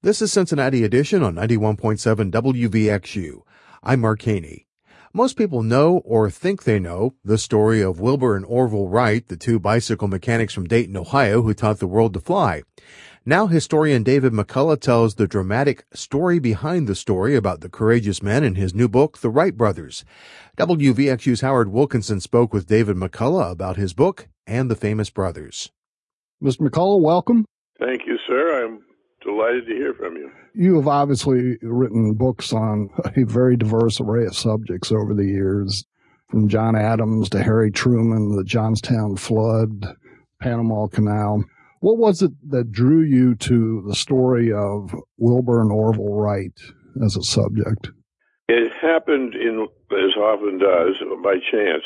This is Cincinnati Edition on 91.7 WVXU. I'm Mark Haney. Most people know or think they know the story of Wilbur and Orville Wright, the two bicycle mechanics from Dayton, Ohio, who taught the world to fly. Now historian David McCullough tells the dramatic story behind the story about the courageous men in his new book, The Wright Brothers. WVXU's Howard Wilkinson spoke with David McCullough about his book and the famous brothers. Mr. McCullough, welcome. Thank you, sir. I'm delighted to hear from you. You have obviously written books on a very diverse array of subjects over the years, from John Adams to Harry Truman, the Johnstown flood, Panama Canal. What was it that drew you to the story of Wilbur and Orville Wright as a subject? It happened, as often does, by chance.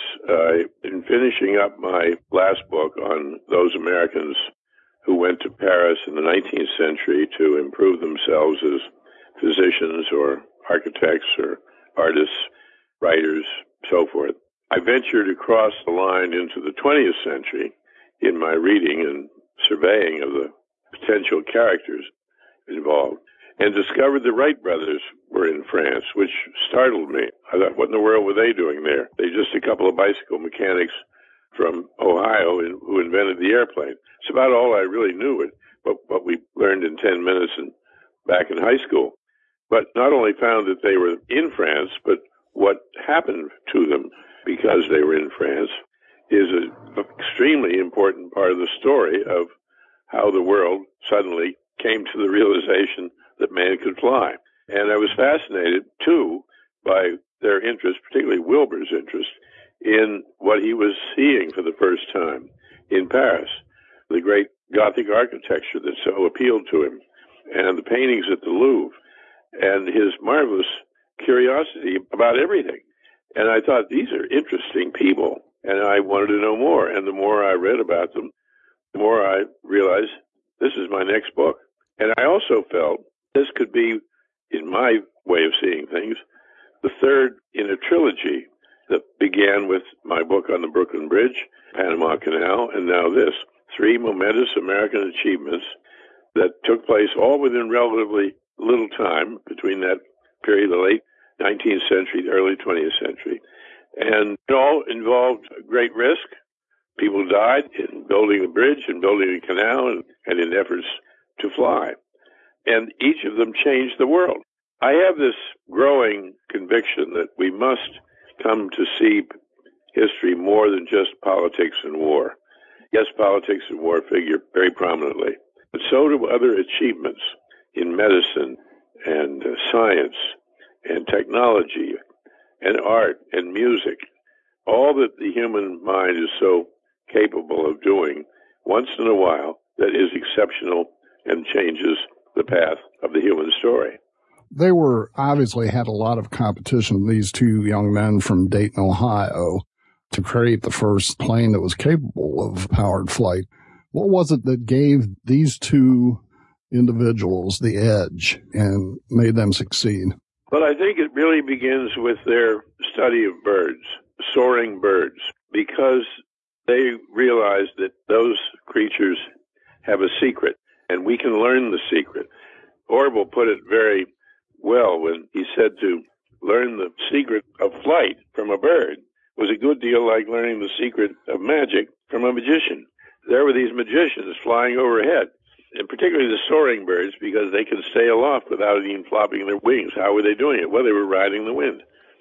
In finishing up my last book on those Americans who went to Paris in the 19th century to improve themselves as physicians or architects or artists, writers, so forth, I ventured across the line into the 20th century in my reading and surveying of the potential characters involved, and discovered the Wright brothers were in France, which startled me. I thought, what in the world were they doing there? They're just a couple of bicycle mechanics from Ohio who invented the airplane. It's about all I really knew, what we learned in 10 minutes and back in high school. But not only found that they were in France, but what happened to them because they were in France is an extremely important part of the story of how the world suddenly came to the realization that man could fly. And I was fascinated, too, by their interest, particularly Wilbur's interest, in what he was seeing for the first time in Paris, the great Gothic architecture that so appealed to him, and the paintings at the Louvre, and his marvelous curiosity about everything. And I thought, these are interesting people, and I wanted to know more. And the more I read about them, the more I realized this is my next book. And I also felt this could be, in my way of seeing things, the third in a trilogy that began with my book on the Brooklyn Bridge, Panama Canal, and now this. Three momentous American achievements that took place all within relatively little time between that period, the late 19th century, the early 20th century. And it all involved great risk. People died in building the bridge and building the canal and in efforts to fly. And each of them changed the world. I have this growing conviction that we must come to see history more than just politics and war. Yes, politics and war figure very prominently, but so do other achievements in medicine and science and technology and art and music. All that the human mind is so capable of doing once in a while that is exceptional and changes the path of the human story. They obviously had a lot of competition, these two young men from Dayton, Ohio, to create the first plane that was capable of powered flight. What was it that gave these two individuals the edge and made them succeed? Well, I think it really begins with their study of birds, soaring birds, because they realized that those creatures have a secret, and we can learn the secret. Orville put it very well when he said to learn the secret of flight from a bird was a good deal like learning the secret of magic from a magician. There were these magicians flying overhead, and particularly the soaring birds, because they can stay aloft without even flopping their wings. How were they doing it? Well, they were riding the wind.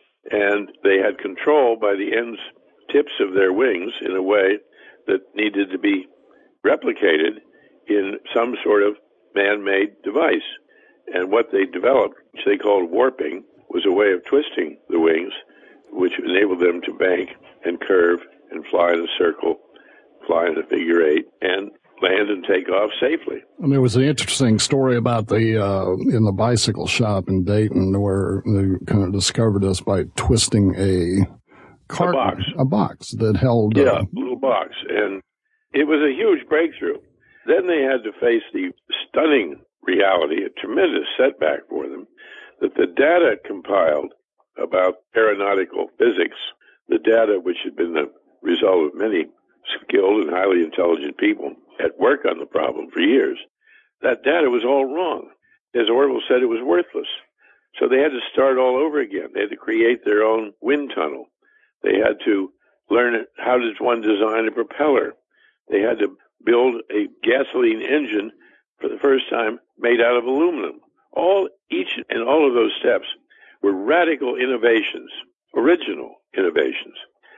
And they had control by the tips of their wings in a way that needed to be replicated in some sort of man-made device. And what they developed, which they called warping, was a way of twisting the wings, which enabled them to bank and curve and fly in a circle, fly in a figure eight, and land and take off safely. And there was an interesting story about in the bicycle shop in Dayton where they kind of discovered this by twisting a box that held... a little box. And it was a huge breakthrough. Then they had to face the stunning reality, a tremendous setback for them, that the data compiled about aeronautical physics, the data which had been the result of many skilled and highly intelligent people at work on the problem for years, that data was all wrong. as Orville said, it was worthless. So they had to start all over again. They had to create their own wind tunnel. They had to learn how does one design a propeller. They had to build a gasoline engine for the first time made out of aluminum. Each and all of those steps were radical innovations, original innovations.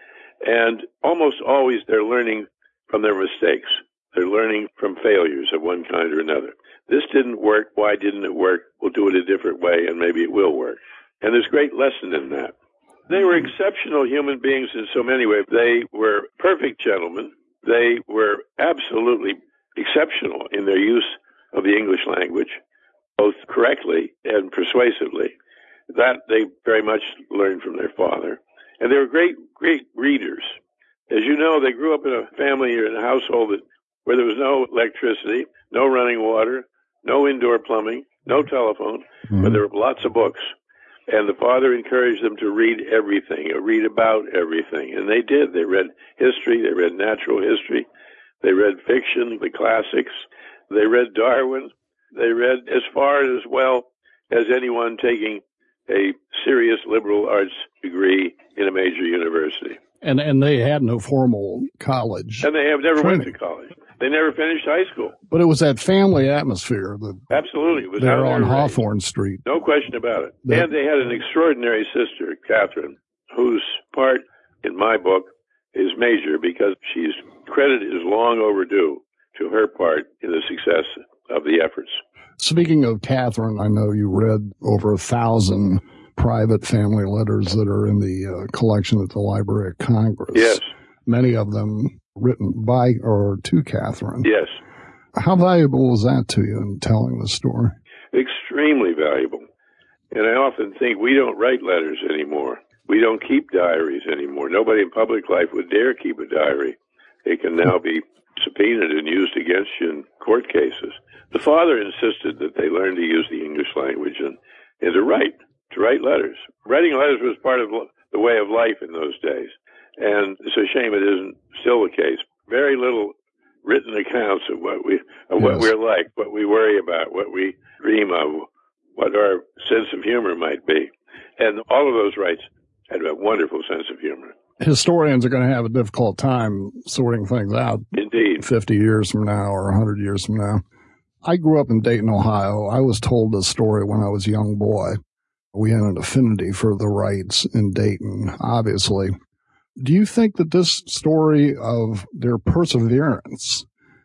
And almost always they're learning from their mistakes. They're learning from failures of one kind or another. This didn't work. Why didn't it work? We'll do it a different way, and maybe it will work. And there's great lesson in that. They were exceptional human beings in so many ways. They were perfect gentlemen. They were absolutely exceptional in their use of the English language, both correctly and persuasively. That they very much learned from their father. And they were great, great readers. As you know, they grew up in a family or in a household where there was no electricity, no running water, no indoor plumbing, no telephone, but there were lots of books. And the father encouraged them to read everything, read about everything. And they did. They read history. They read natural history. They read fiction, the classics. They read Darwin. They read as far as well as anyone taking a serious liberal arts degree in a major university. And they had no formal college. And they have never training. went to college. They never finished high school. But it was that family atmosphere. Absolutely. It was there on Hawthorne Street. No question about it. And they had an extraordinary sister, Catherine, whose part in my book is major because credit is long overdue to her part in the success of the efforts. Speaking of Catherine, I know you read over 1,000 private family letters that are in the collection at the Library of Congress. Yes. Many of them written by or to Catherine. Yes. How valuable was that to you in telling the story? Extremely valuable. And I often think we don't write letters anymore. We don't keep diaries anymore. Nobody in public life would dare keep a diary. It can now be subpoenaed and used against you in court cases. The father insisted that they learn to use the English language and to write letters. Writing letters was part of the way of life in those days. And it's a shame it isn't still the case. Very little written accounts of what we're like, what we worry about, what we dream of, what our sense of humor might be. And all of those rights had a wonderful sense of humor. Historians are going to have a difficult time sorting things out. Indeed. 50 years from now or 100 years from now. I grew up in Dayton, Ohio. I was told this story when I was a young boy. We had an affinity for the Wrights in Dayton, obviously. Do you think that this story of their perseverance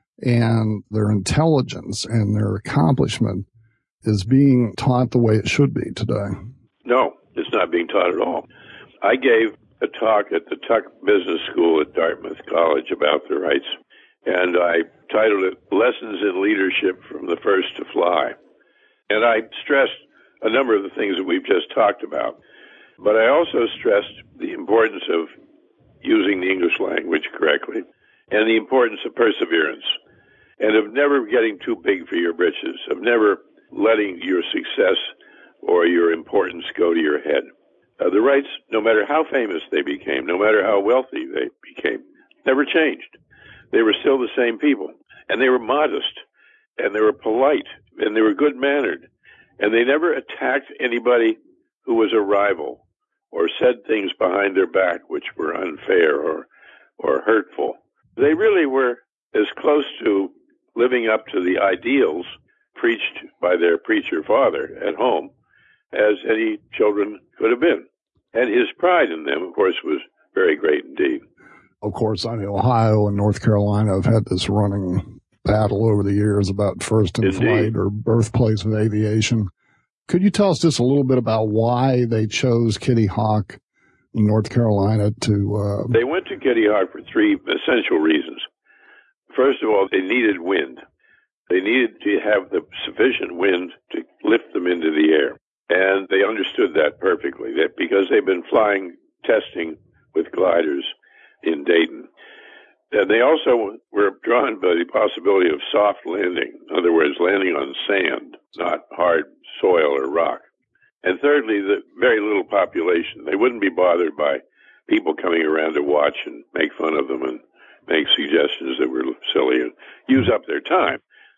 and their intelligence and their accomplishment is being taught the way it should be today? No, it's not being taught at all. I gave a talk at the Tuck Business School at Dartmouth College about the Wrights, and I titled it Lessons in Leadership from the First to Fly. And I stressed a number of the things that we've just talked about, but I also stressed the importance of using the English language correctly and the importance of perseverance and of never getting too big for your britches, of never letting your success or your importance go to your head. The Wrights, no matter how famous they became, no matter how wealthy they became, never changed. They were still the same people, and they were modest, and they were polite, and they were good-mannered, and they never attacked anybody who was a rival or said things behind their back which were unfair or hurtful. They really were as close to living up to the ideals preached by their preacher father at home as any children could have been. And his pride in them, of course, was very great indeed. Of course, I mean, Ohio and North Carolina have had this running battle over the years about first in flight or birthplace of aviation. Could you tell us just a little bit about why they chose Kitty Hawk in North Carolina to... They went to Kitty Hawk for three essential reasons. First of all, they needed wind. They needed to have the sufficient wind to lift them into the air. And they understood that perfectly, that because they've been flying, testing with gliders in Dayton. And they also were drawn by the possibility of soft landing. In other words, landing on sand, not hard soil or rock. And thirdly, the very little population. They wouldn't be bothered by people coming around to watch and make fun of them and make suggestions that were silly and use up their time.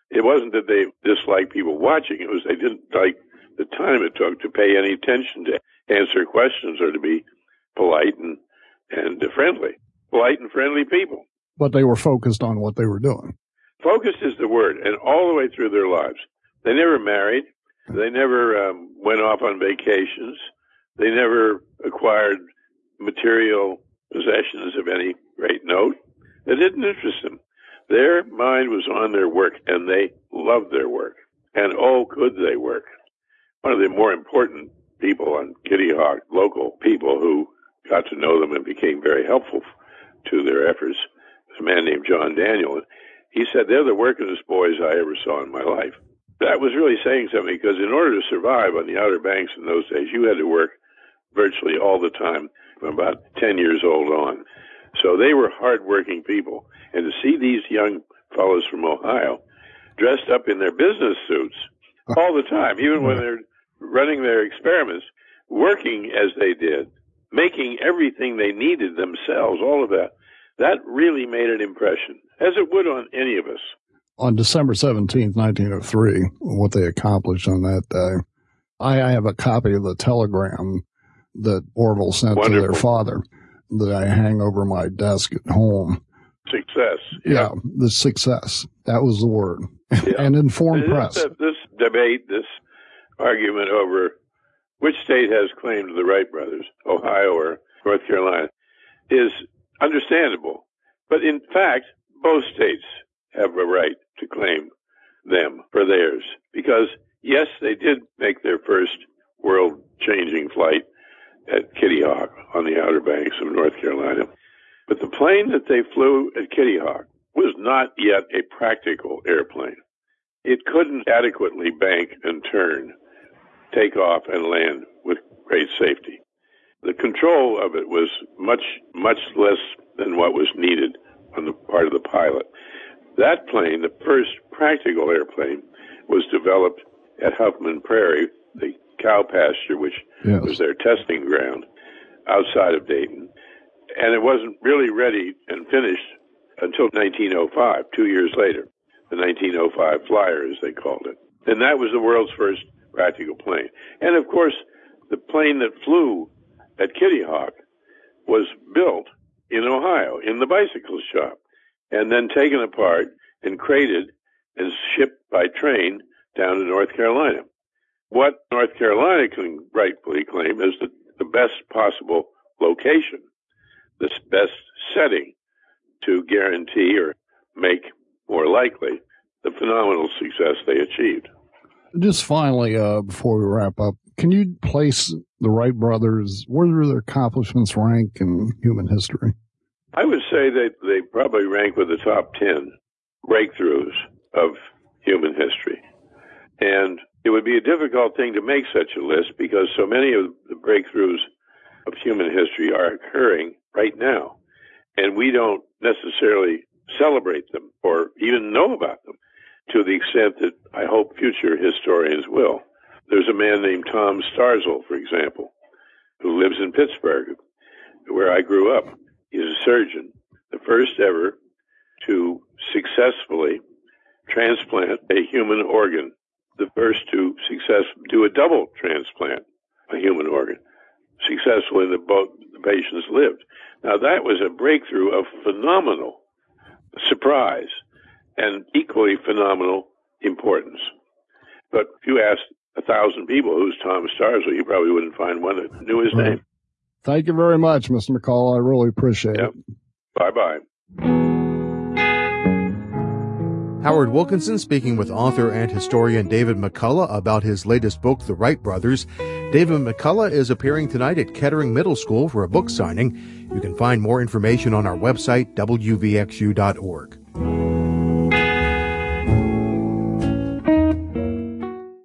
It wasn't that they disliked people watching. It was they didn't like the time it took to pay any attention to answer questions or to be polite and friendly. Polite and friendly people. But they were focused on what they were doing. Focused is the word, and all the way through their lives. They never married. They never went off on vacations. They never acquired material possessions of any great note. It didn't interest them. Their mind was on their work, and they loved their work. And oh, could they work. One of the more important people on Kitty Hawk, local people who got to know them and became very helpful to their efforts, was a man named John Daniel. He said, they're the workingest boys I ever saw in my life. That was really saying something, because in order to survive on the Outer Banks in those days, you had to work virtually all the time from about 10 years old on. So they were hard-working people. And to see these young fellows from Ohio dressed up in their business suits all the time, even when they're running their experiments, working as they did, making everything they needed themselves, all of that, that really made an impression, as it would on any of us. On December 17th, 1903, what they accomplished on that day, I have a copy of the telegram that Orville sent to their father that I hang over my desk at home. Success. Yeah, the success. That was the word. Yeah. And informed press. This debate, this argument over which state has claim to the Wright brothers, Ohio or North Carolina, is understandable. But in fact, both states have a right to claim them for theirs. Because, yes, they did make their first world-changing flight at Kitty Hawk on the Outer Banks of North Carolina. But the plane that they flew at Kitty Hawk was not yet a practical airplane. It couldn't adequately bank and turn, take off and land with great safety. The control of it was much, much less than what was needed on the part of the pilot. That plane, the first practical airplane, was developed at Huffman Prairie, the cow pasture, which was their testing ground outside of Dayton. And it wasn't really ready and finished until 1905, 2 years later, the 1905 Flyer, as they called it. And that was the world's first practical plane. And, of course, the plane that flew at Kitty Hawk was built in Ohio, in the bicycle shop, and then taken apart and crated and shipped by train down to North Carolina. What North Carolina can rightfully claim is the best possible location, the best setting to guarantee or make more likely the phenomenal success they achieved. Just finally, before we wrap up, can you place the Wright brothers, where do their accomplishments rank in human history? I would say that they probably rank with the top 10 breakthroughs of human history. And it would be a difficult thing to make such a list because so many of the breakthroughs of human history are occurring right now. And we don't necessarily celebrate them or even know about them to the extent that I hope future historians will. There's a man named Tom Starzl, for example, who lives in Pittsburgh, where I grew up. He's a surgeon, the first ever to successfully transplant a human organ, the first to do a double transplant, a human organ, successfully that both the patients lived. Now, that was a breakthrough of phenomenal surprise and equally phenomenal importance. But if you asked 1,000 people who's Tom Starzl, you probably wouldn't find one that knew his name. Thank you very much, Mr. McCullough. I really appreciate it. Bye-bye. Howard Wilkinson speaking with author and historian David McCullough about his latest book, The Wright Brothers. David McCullough is appearing tonight at Kettering Middle School for a book signing. You can find more information on our website, wvxu.org.